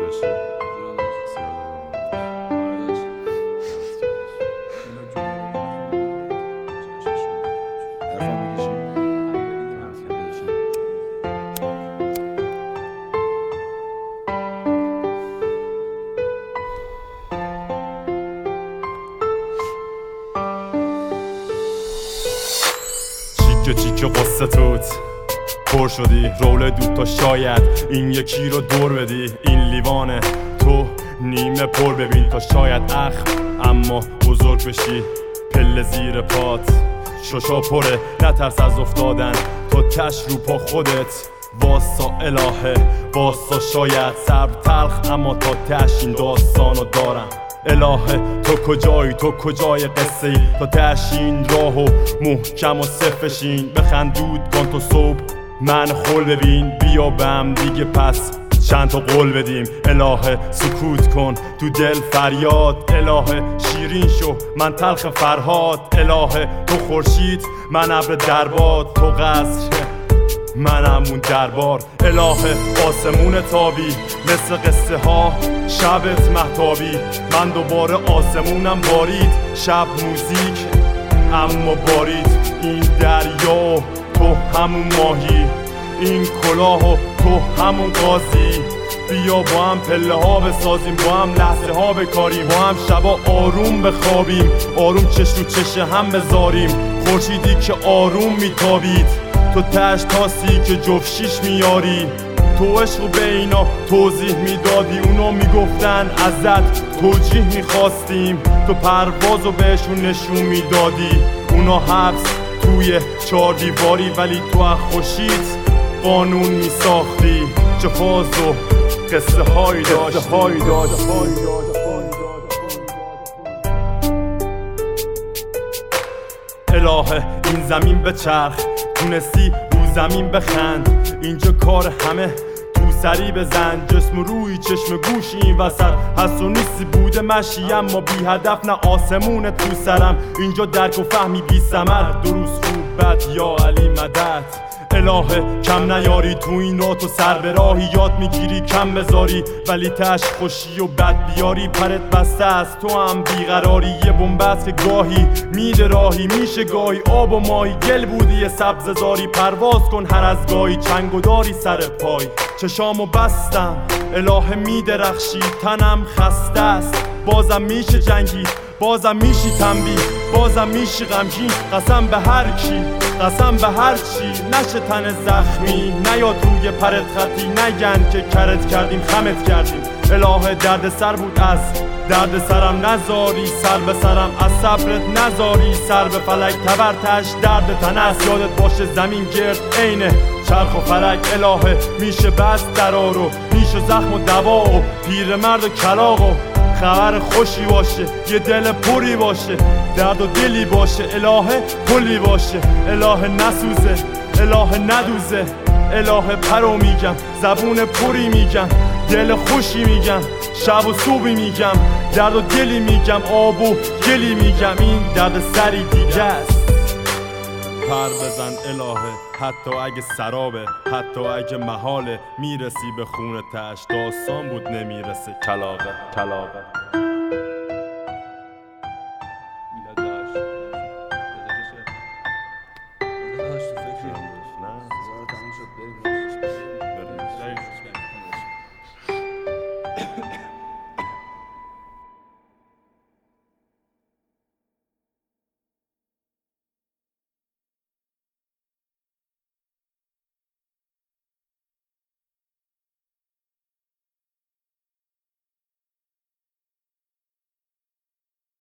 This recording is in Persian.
چیک قصه توت پر شدی رول دوتا، شاید این یکی رو دور بدی. این لیوان تو نیمه پر ببین تا شاید اما بزرگ بشی. پله زیر پات ششا پره، نترس از افتادن تو تش رو پا خودت. واسا الهه واسا، شاید صبر تلخ اما تا تش این داستانو دارم. الهه تو کجایی، تو کجای قصه ای؟ تا تشین راهو محکم و صفشین. بخندود کن تو صبح من خول ببین، بیا بهم دیگه پس چند تا قول بدیم. الهه سکوت کن تو دل فریاد، الهه شیرین شو من تلخ فرهاد. الهه تو خورشید من ابر درباد، تو قصر من همون دربار. الهه آسمون تابی مثل قصه ها، شبت مهتابی من دوباره آسمونم بارید. شب موزیک اما بارید این دریا، تو همون ماهی این کلاه و تو همون قاضی. بیا با هم پله ها بسازیم، با هم لحظه ها بکاریم، با هم شبا آروم بخوابیم، آروم چش رو چش هم بذاریم. خورشیدی که آروم میتابید، تو تش تاسی که جفت شیش میاری. تو عشق و به اینا توضیح میدادی، اونا میگفتن ازت توجیه میخواستیم. تو پروازو بهشون نشون میدادی، اونا حبس توی 4 دیواری، ولی تو از خورشید قانون میساختی. چه فاز و قصه هایی داشتی. الهه این زمین به چرخ، تونستی رو زمین بخند. اینجا کار همه تو سری بزن، جسم روی چشم گوشی این وسط هست و نیستی بوده مشی اما بی هدف. نه آسمون تو سرم اینجا درک و فهمی بی ثمر. دروز خوب بد یا علی مدد. الهه کم نیاری تو این راه، تو سر به راهی یاد میگیری کم بذاری، ولی تش خوشی و بد بیاری. پرت بسته است تو هم بیقراری، یه بنبست که گاهی میده راهی میشه گاهی آب و ماهی. گل بودی یه سبز زاری، پرواز کن هر از گاهی چنگو داری سر پای. چشامو بستم الهه میدرخشی، تنم خسته است بازم میشه جنگی، بازم میشی تنبیه، بازم میشی غمگین. قسم به هر کی، قسم به هر چی، نشه تن زخمی، نیاد روی پرت خطی، نگن که کرت کردیم خمت کردیم. الهه درد سر بود از درد سرم نزاری، سر به سرم از صبرت نزاری. سر به فلک تبرتش درد تن است، یادت باشه زمین گرد عینه چرخ و فلک. الهه میشه بست درارو، میشه زخم و دوا و پیرمرد و کلاغ و خبر خوشی باشه، یه دل پری باشه، درد و دلی باشه. الهه کلی باشه، الهه نسوزه، الهه ندوزه. الهه پرو میگم، زبون پری میگم، دل خوشی میگم، شب و صبحی میگم، درد و دلی میگم، آب و گلی میگم. این درد سری دیگه است. پر بزن الهه حتی اگه سرابه، حتی اگه محاله، میرسی به خونه تش. داستان بود نمیرسه کلاغه.